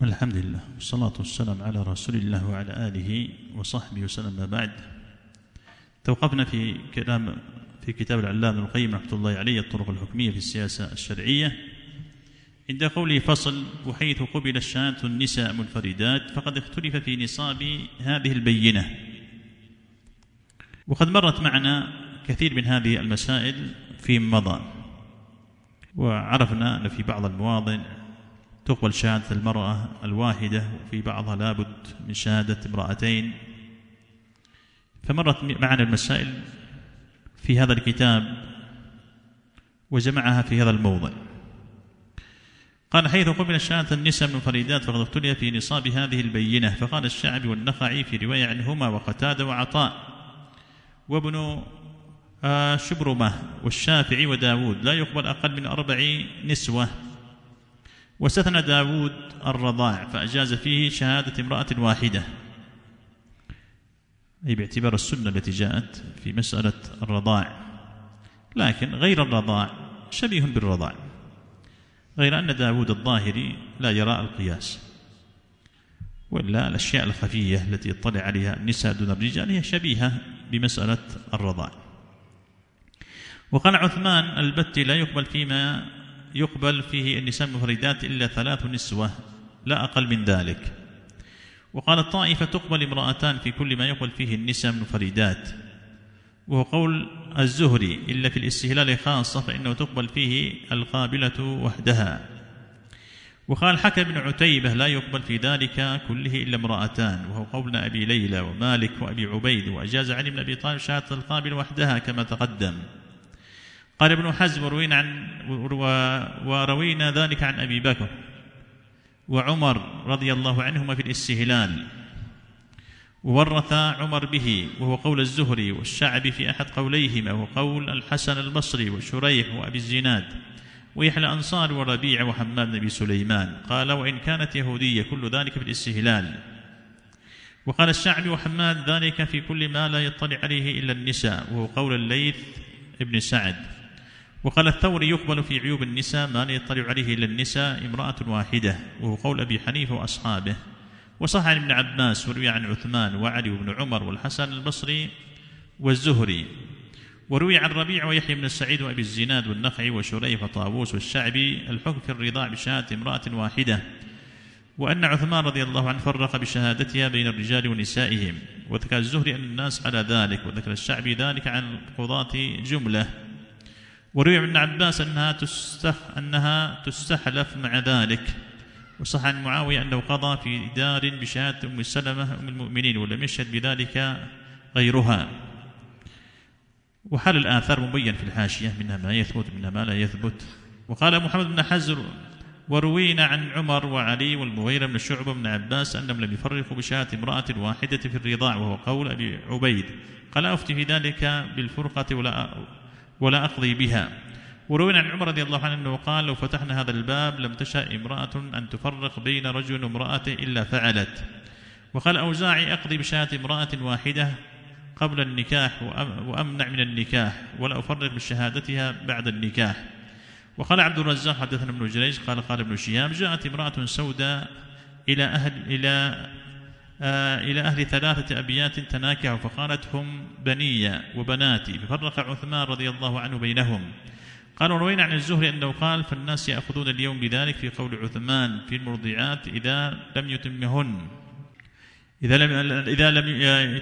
الحمد لله والصلاة والسلام على رسول الله وعلى آله وصحبه وسلم. ما بعد، توقفنا في كتاب العلامة ابن القيم رحمة الله عليه الطرق الحكمية في السياسة الشرعية عند قوله فصل: وحيث قبل الشهادة النساء منفردات فقد اختلف في نصاب هذه البينة. وقد مرت معنا كثير من هذه المسائل في مضى، وعرفنا أن في بعض المواضع تقبل شهادة المرأة الواحدة وفي بعضها لابد من شهادة امرأتين. فمرت معنا المسائل في هذا الكتاب وجمعها في هذا الموضع. قال: حيث قبل شهادة النساء منفردات فقد اختلف في نصاب هذه البينة. فقال الشعبي والنخعي في رواية عنهما وقتادة وعطاء وابن شبرمة والشافعي وداود: لا يقبل أقل من 4 نسوة. واستثنى داود الرضاع فأجاز فيه شهادة امرأة واحدة، أي باعتبار السنة التي جاءت في مسألة الرضاع، لكن غير الرضاع شبيه بالرضاع، غير أن داود الظاهري لا يرى القياس، ولا الأشياء الخفية التي يطلع عليها النساء دون الرجال هي شبيهة بمسألة الرضاع. وقال عثمان البتي: لا يقبل فيما يقبل فيه النساء المنفردات إلا 3 نسوة لا أقل من ذلك. وقال الطائفة: تقبل امرأتان في كل ما يقبل فيه النساء المنفردات، وهو قول الزهري، إلا في الاستهلال خاصة فإنه تقبل فيه القابلة وحدها. وقال حكى بن عتيبة: لا يقبل في ذلك كله إلا امرأتان، وهو قول أبي ليلى ومالك وأبي عبيد. وأجاز علي بن أبي طالب شهادة القابل وحدها كما تقدم. قال ابن حزم: وروينا ذلك عن أبي بكر وعمر رضي الله عنهما في الاستهلال، وورث عمر به، وهو قول الزهري والشعبي في أحد قوليهما، وهو قول الحسن البصري وشريح وأبي الزناد ويحيى الأنصار وربيع وحماد بن سليمان. قال: وإن كانت يهودية كل ذلك في الاستهلال. وقال الشعبي وحماد: ذلك في كل ما لا يطلع عليه إلا النساء، وهو قول الليث ابن سعد. وقال الثوري: يقبل في عيوب النساء ما لا يطلع عليه إلا النساء امرأة واحدة، وهو قول أبي حنيفة وأصحابه. وصح عن ابن عباس وروي عن عثمان وعلي وابن عمر والحسن البصري والزهري. وروي عن ربيع ويحيى بن سعيد وأبي الزناد والنخعي وشريح وطاووس والشعبي الحكم في الرضاع بشهادة امرأة واحدة، وأن عثمان رضي الله عنه فرق بشهادتها بين الرجال ونسائهم. وذكر الزهري أن الناس على ذلك، وذكر الشعبي ذلك عن القضاة جملة. وروي عن ابن عباس أنها تستحلف مع ذلك. وصح عن معاوية أنه قضى في دار بشهادة أم سلمة أم المؤمنين ولم يشهد بذلك غيرها. وحال الآثار مبين في الحاشية، منها ما يثبت منها ما لا يثبت. وقال محمد بن حزر: وروينا عن عمر وعلي والمغيرة بن شعبة بن عباس أنهم لم يفرقوا بشهادة امرأة واحدة في الرضاع، وهو قول أبي عبيد. قال: أفتي في ذلك بالفرقة ولا أقضي بها. وروينا عن عمر رضي الله عنه أنه قال: لو فتحنا هذا الباب لم تشأ امرأة أن تفرق بين رجل وامرأة إلا فعلت. وقال أوزاعي: أقضي بشهادة امرأة واحدة قبل النكاح وأمنع من النكاح، ولا أفرق بشهادتها بعد النكاح. وقال عبد الرزاق: حدثنا ابن جريج قال ابن شهاب: جاءت امرأة سوداء إلى أهل 3 أبيات تناكحوا، فقالت: هم بني وبناتي، ففرق عثمان رضي الله عنه بينهم. قال: وروينا عن الزهري أنه قال: فالناس يأخذون اليوم بذلك في قول عثمان في المرضعات إذا لم يتمهن، إذا لم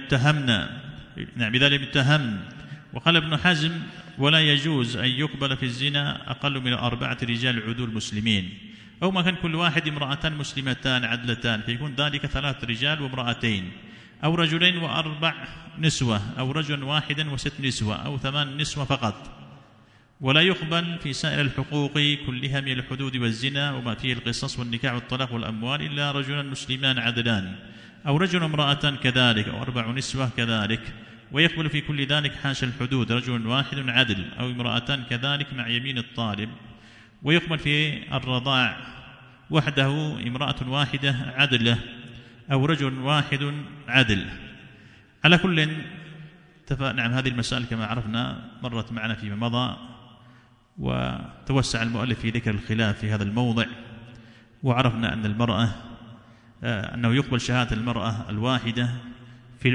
يتهمن. وقال ابن حزم: ولا يجوز أن يقبل في الزنا أقل من 4 رجال عدول مسلمين، أو ما كان كل واحد امرأتان مسلمتان عدلتان، فيكون ذلك 3 رجال وامرأتين، أو رجلين و4 نسوة، أو رجل واحدا و6 نسوة، أو 8 نسوة فقط. ولا يقبل في سائر الحقوق كلها من الحدود والزنا وما فيه القصص والنكاح والطلاق والأموال إلا رجلا مسلمان عدلان، أو رجل امرأتان كذلك، أو 4 نسوة كذلك. ويقبل في كل ذلك حاشا الحدود رجل واحد عدل، أو امرأتان كذلك مع يمين الطالب. ويقبل في الرضاع وحده امرأة واحدة عدلة، أو رجل واحد عدل. على كل نعم، هذه المسائل كما عرفنا مرت معنا فيما مضى، وتوسع المؤلف في ذكر الخلاف في هذا الموضع. وعرفنا أن المرأة أنه يقبل شهادة المرأة الواحدة في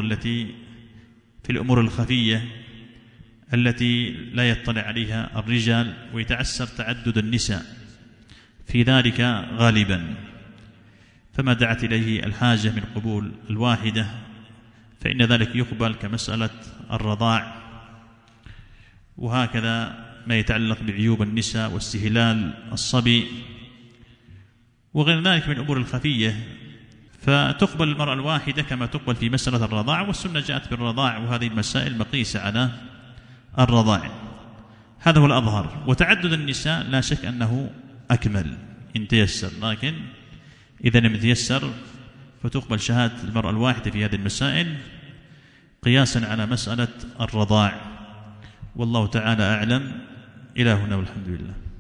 الأمور الخفية التي لا يطلع عليها الرجال، ويتعسر تعدد النساء في ذلك غالبا، فما دعت إليه الحاجة من قبول الواحدة فإن ذلك يقبل كمسألة الرضاع، وهكذا ما يتعلق بعيوب النساء واستهلال الصبي وغير ذلك من الأمور الخفية، فتقبل المرأة الواحدة كما تقبل في مسألة الرضاع، والسنة جاءت بالرضاع، وهذه المسائل مقيسة على الرضاع، هذا هو الأظهر. وتعدد النساء لا شك أنه أكمل إن تيسر، لكن إذا لم يتيسر فتقبل شهادة المرأة الواحدة في هذه المسائل قياسا على مسألة الرضاع، والله تعالى أعلم. إلى هنا والحمد لله.